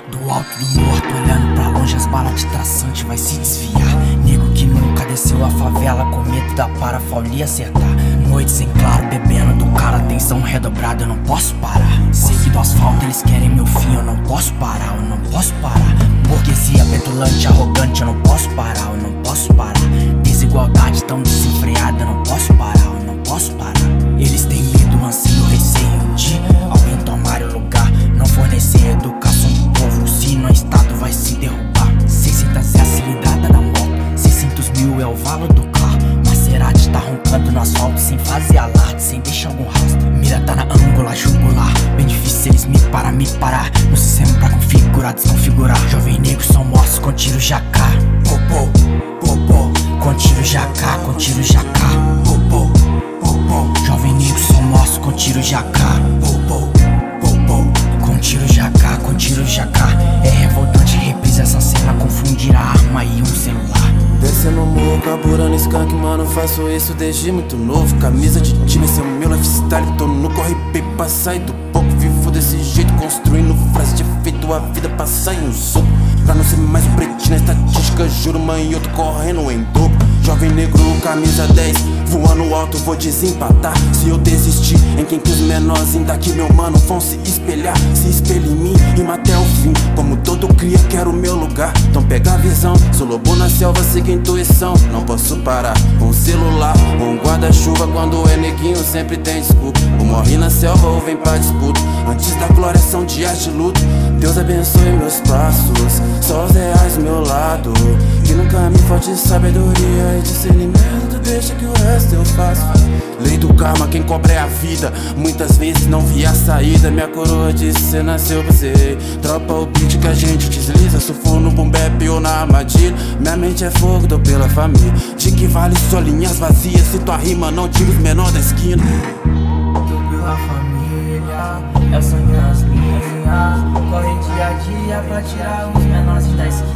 Do alto do morto, olhando pra longe, as balas de traçante vai se desviar. Nego que nunca desceu a favela, com medo da parafolia acertar. Noite sem claro, bebendo do cara, atenção redobrada, eu não posso parar. Sei que do asfalto eles querem meu fim, eu não posso parar, eu não posso parar. Burguesia petulante, arrogante, eu não posso parar, eu não posso parar. Desigualdade tão desenfreada, eu não posso parar, eu não posso parar. Eles têm medo, anseio, receio de alguém tomar o lugar, não fornecer educação do povo, se no estado vai se derrubar. 600 é a cilindrada da moto, 600 mil é o valor do carro. Maserati tá roncando no asfalto, sem fazer alarde, sem deixar algum rastro. Mira tá na ângulo, jugular, bem difícil eles me parar no sistema pra configurar, desconfigurar. Jovem negro são mortos com tiro jacá. Popô, popô, com tiro jacá, com tiro jacá. Popô, popô, jovem negro são mortos com tiro jacá. Popô, popô, com tiro jacá, com tiro jacá. É revoltante, reprisa essa cena, confundir a arma e um celular. Descendo o morro, carburando skunk, mano, faço isso desde muito novo. Camisa de time, esse é o meu lifestyle. Tô no corre pra sair do pouco. Vivo desse jeito, construindo frase de efeito. A vida passa em um soco. Pra não ser mais um pretinho na estatística, juro, mãe, eu tô correndo em dobro. Jovem negro, camisa 10, voando alto, vou desempatar. Se eu desistir, em quem que os menorzinhos daqui, meu mano, vão se espelhar. Se espelha em mim, rima até o fim. Como todo cria, quero o meu lugar. Então pega a visão, sou lobo na selva, siga a intuição. Não posso parar, um celular, um guarda-chuva. Quando é neguinho, sempre tem desculpa. Ou morre na selva ou vem pra disputa. Antes da glória são dias de luto. Deus abençoe meus passos, só os reais do meu lado. Que nunca me falte sabedoria e discernimento, deixa que o resto eu faço. Lei do karma, quem cobra é a vida. Muitas vezes não vi a saída. Minha coroa disse, cê nasceu pra ser. Tropa o beat que a gente desliza. Sufo no boom bap ou na armadilha. Minha mente é fogo, tô pela família. De que vale só linhas vazias se tua rima não tira os menor da esquina. Tô pela família, é o sangue nas linhas. Corre dia a dia pra tirar os menores da esquina.